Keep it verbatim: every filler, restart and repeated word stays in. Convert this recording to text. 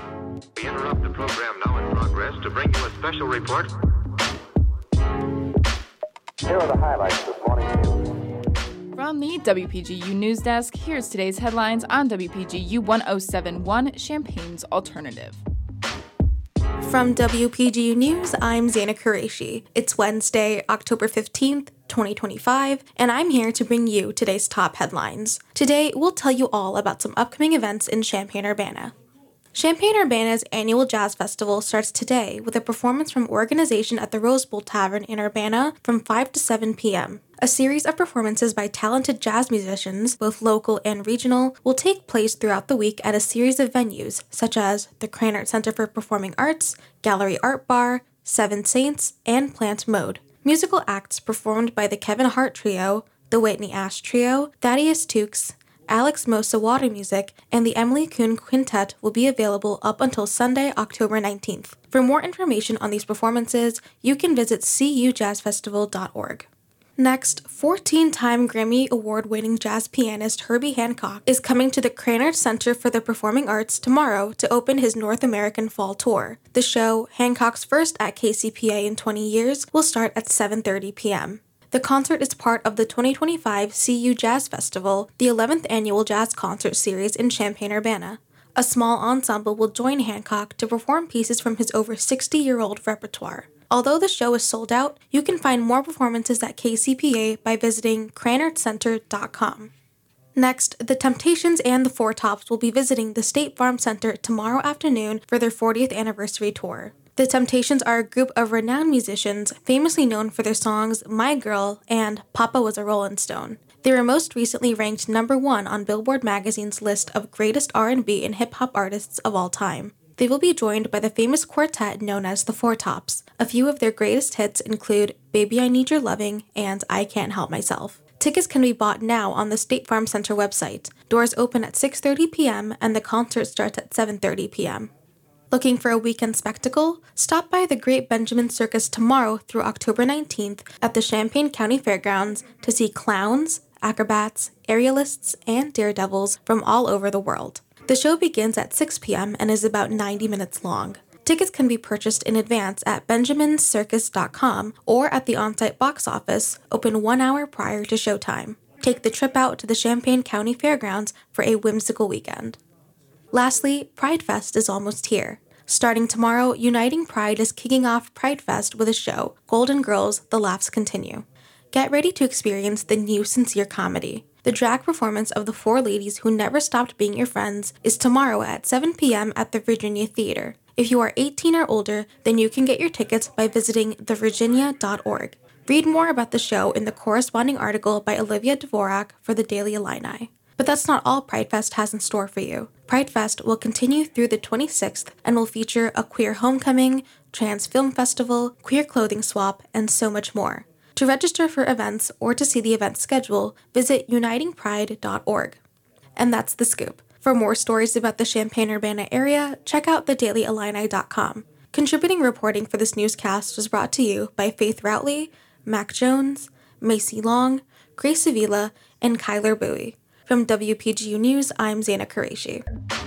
We interrupt the program now in progress to bring you a special report. Here are the highlights this morning news. From the W P G U News Desk, here's today's headlines on W P G U one oh seven point one, Champaign's Alternative. From W P G U News, I'm Zaina Qureshi. It's Wednesday, October fifteenth, twenty twenty-five, and I'm here to bring you today's top headlines. Today, we'll tell you all about some upcoming events in Champaign-Urbana. Champaign-Urbana's annual jazz festival starts today with a performance from Organization at the Rose Bowl Tavern in Urbana from five to seven p.m. A series of performances by talented jazz musicians, both local and regional, will take place throughout the week at a series of venues such as the Krannert Center for Performing Arts, Gallery Art Bar, Seven Saints, and Plant Mode. Musical acts performed by the Kevin Hart Trio, the Whitney Ash Trio, Thaddeus Tukes, Alex Mosa Water Music, and the Emily Kuhn Quintet will be available up until Sunday, October nineteenth. For more information on these performances, you can visit c u jazz festival dot org. Next, fourteen-time Grammy Award-winning jazz pianist Herbie Hancock is coming to the Krannert Center for the Performing Arts tomorrow to open his North American Fall Tour. The show, Hancock's first at K C P A in twenty years, will start at seven thirty p.m. The concert is part of the twenty twenty-five C U Jazz Festival, the eleventh annual jazz concert series in Champaign-Urbana. A small ensemble will join Hancock to perform pieces from his over sixty-year-old repertoire. Although the show is sold out, you can find more performances at K C P A by visiting krannert center dot com. Next, the Temptations and the Four Tops will be visiting the State Farm Center tomorrow afternoon for their fortieth anniversary tour. The Temptations are a group of renowned musicians famously known for their songs My Girl and Papa Was a Rollin' Stone. They were most recently ranked number one on Billboard magazine's list of greatest R and B and hip-hop artists of all time. They will be joined by the famous quartet known as the Four Tops. A few of their greatest hits include Baby I Need Your Loving and I Can't Help Myself. Tickets can be bought now on the State Farm Center website. Doors open at six thirty p.m. and the concert starts at seven thirty p.m. Looking for a weekend spectacle? Stop by the Great Benjamin Circus tomorrow through October nineteenth at the Champaign County Fairgrounds to see clowns, acrobats, aerialists, and daredevils from all over the world. The show begins at six p.m. and is about ninety minutes long. Tickets can be purchased in advance at benjamin circus dot com or at the on-site box office, open one hour prior to showtime. Take the trip out to the Champaign County Fairgrounds for a whimsical weekend. Lastly, Pride Fest is almost here. Starting tomorrow, Uniting Pride is kicking off Pride Fest with a show, Golden Girls, The Laughs Continue. Get ready to experience the new sincere comedy. The drag performance of the four ladies who never stopped being your friends is tomorrow at seven p.m. at the Virginia Theater. If you are eighteen or older, then you can get your tickets by visiting the virginia dot org. Read more about the show in the corresponding article by Olivia Dvorak for the Daily Illini. But that's not all Pride Fest has in store for you. Pride Fest will continue through the twenty-sixth and will feature a queer homecoming, trans film festival, queer clothing swap, and so much more. To register for events or to see the event schedule, visit uniting pride dot org. And that's the scoop. For more stories about the Champaign-Urbana area, check out the daily illini dot com. Contributing reporting for this newscast was brought to you by Faith Routley, Mac Jones, Macy Long, Grace Avila, and Kyler Bowie. From W P G U News, I'm Zaina Qureshi.